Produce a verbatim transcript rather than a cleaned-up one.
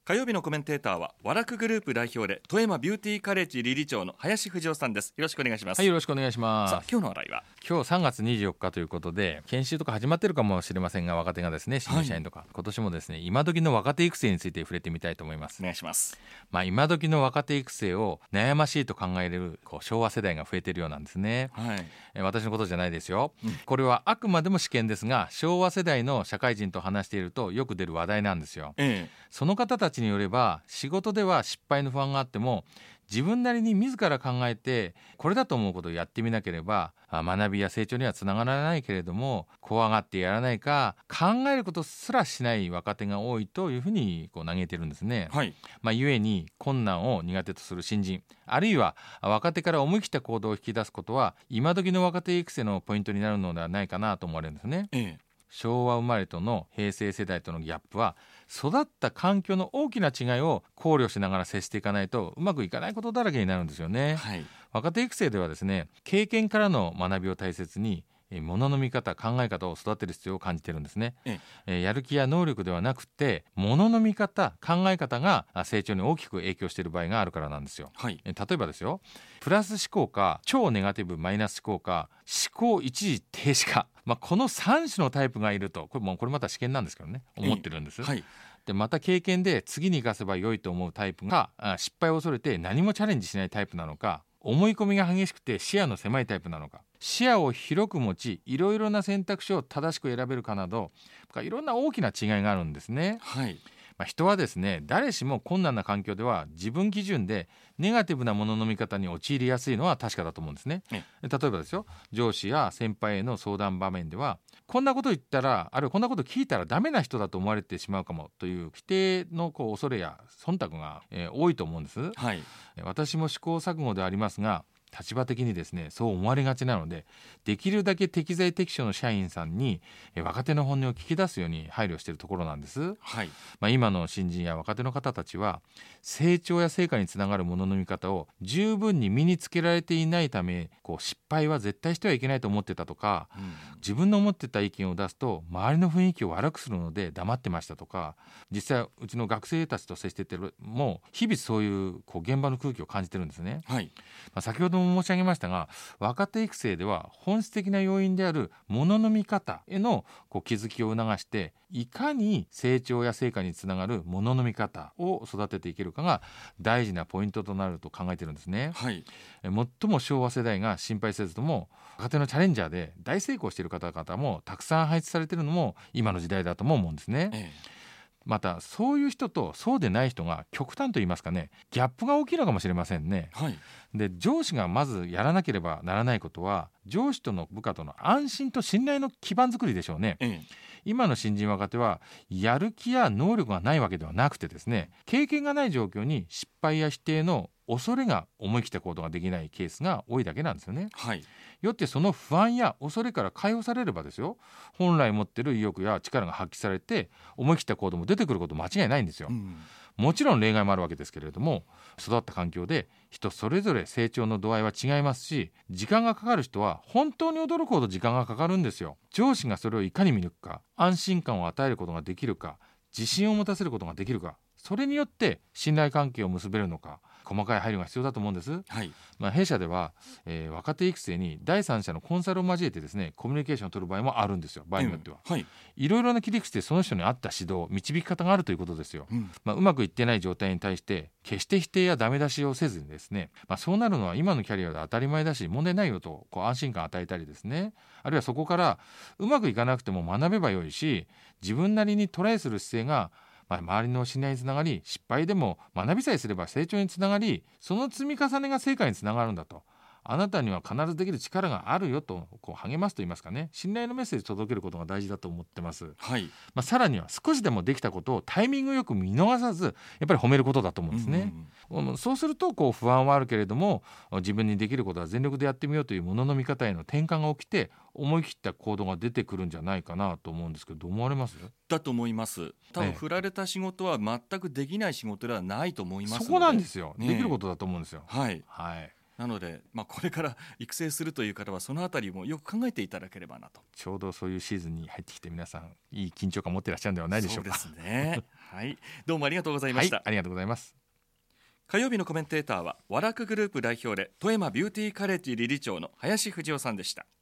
火曜日のコメンテーターはワラクグループ代表で富山ビューティーカレッジ理事長の林藤夫さんです。よろしくお願いします。 はい、よろしくお願いします。 さあ、今日の話題は今日さんがつにじゅうよっかということで、研修とか始まってるかもしれませんが、若手がですね、新入社員とか、はい、今年もですね、今時の若手育成について触れてみたいと思います。 お願いします。 まあ、今時の若手育成を悩ましいと考えるこう昭和世代が増えているようなんですね、はい、え私のことじゃないですよ、うん、これはあくまでも試験ですが、昭和世代の社会人と話しているとよく出る話題なんですよ、ええ、その方たちによれば、仕事では失敗の不安があっても自分なりに自ら考えてこれだと思うことをやってみなければ学びや成長にはつながらないけれども、怖がってやらないか考えることすらしない若手が多いというふうにこう嘆いてるんですね、はい、まあ、故に困難を苦手とする新人、あるいは若手から思い切った行動を引き出すことは今時の若手育成のポイントになるのではないかなと思われるんですね、ええ、昭和生まれとの平成世代とのギャップは育った環境の大きな違いを考慮しながら接していかないとうまくいかないことだらけになるんですよね、はい、若手育成ではですね、経験からの学びを大切に物の見方、考え方を育てる必要を感じてるんですね、ええ、やる気や能力ではなくて物の見方、考え方が成長に大きく影響している場合があるからなんですよ、はい、例えばですよ、プラス思考か超ネガティブマイナス思考か思考一時停止か、まあ、このさん種のタイプがいると、これもこれまた試験なんですけどね、思ってるんです、はい、でまた経験で次に生かせば良いと思うタイプが失敗を恐れて何もチャレンジしないタイプなのか、思い込みが激しくて視野の狭いタイプなのか、視野を広く持ちいろいろな選択肢を正しく選べるかなど、いろんな大きな違いがあるんですね、はい、まあ、人はですね、誰しも困難な環境では自分基準でネガティブなものの見方に陥りやすいのは確かだと思うんですね、ね、例えばですよ、上司や先輩への相談場面ではこんなこと言ったら、あるいはこんなこと聞いたらダメな人だと思われてしまうかもという否定のこう恐れや忖度が、えー、多いと思うんです、はい、私も試行錯誤でありますが、立場的にですね、そう思われがちなので、できるだけ適材適所の社員さんに若手の本音を聞き出すように配慮しているところなんです、はい、まあ、今の新人や若手の方たちは成長や成果につながるものの見方を十分に身につけられていないため、こう失敗は絶対してはいけないと思ってたとか、うん、自分の思ってた意見を出すと周りの雰囲気を悪くするので黙ってましたとか、実際うちの学生たちと接してても日々そういう、こう現場の空気を感じてるんですね、はい、まあ、先ほども申し上げましたが、若手育成では本質的な要因であるものの見方へのこう気づきを促して、いかに成長や成果につながるものの見方を育てていけるかが大事なポイントとなると考えているんですね、はい、最も昭和世代が心配せずとも若手のチャレンジャーで大成功している方々もたくさん配置されているのも今の時代だとも思うんですね、ええ、またそういう人とそうでない人が極端と言いますかね、ギャップが大きいのかもしれませんね、はい、で上司がまずやらなければならないことは上司との部下との安心と信頼の基盤作りでしょうね、うん、今の新人若手はやる気や能力がないわけではなくてですね、経験がない状況に失敗や否定の恐れが思い切った行動ができないケースが多いだけなんですよね、はい、よってその不安や恐れから解放されればですよ、本来持っている意欲や力が発揮されて思い切った行動も出てくること間違いないんですよ、うん、もちろん例外もあるわけですけれども、育った環境で人それぞれ成長の度合いは違いますし、時間がかかる人は本当に驚くほど時間がかかるんですよ。上司がそれをいかに見抜くか、安心感を与えることができるか、自信を持たせることができるか、それによって信頼関係を結べるのか、細かい配慮が必要だと思うんです、はい、まあ、弊社では、えー、若手育成に第三者のコンサルを交えてですね、コミュニケーションを取る場合もあるんですよ、場合によっては、うん、はい、いろいろな切り口でその人に合った指導、導き方があるということですよ、うん、まあ、うまくいってない状態に対して決して否定やダメ出しをせずにですね、まあ、そうなるのは今のキャリアで当たり前だし問題ないよとこう安心感を与えたりですね、あるいはそこからうまくいかなくても学べばよいし、自分なりにトライする姿勢がまあ、周りの信頼につながり、失敗でも学びさえすれば成長につながり、その積み重ねが成果につながるんだと、あなたには必ずできる力があるよとこう励ますと言いますかね、信頼のメッセージを届けることが大事だと思ってます、はい、まあ、さらには少しでもできたことをタイミングよく見逃さずやっぱり褒めることだと思うんですね、うんうん、そうするとこう不安はあるけれども自分にできることは全力でやってみようというものの見方への転換が起きて思い切った行動が出てくるんじゃないかなと思うんですけど、どう思われます？ だと思います。多分振られた仕事は全くできない仕事ではないと思いますので、 そこなんですよ、 ね、 できることだと思うんですよ、 はい、 はい、 なので、まあ、これから育成するという方はそのあたりもよく考えていただければなと。 ちょうどそういうシーズンに入ってきて皆さんいい緊張感持ってらっしゃるんではないでしょうか。 そうですねはい、どうもありがとうございました、 はい、ありがとうございます。 火曜日のコメンテーターは和楽グループ代表で富山ビューティーカレッジ理事長の林藤夫さんでした。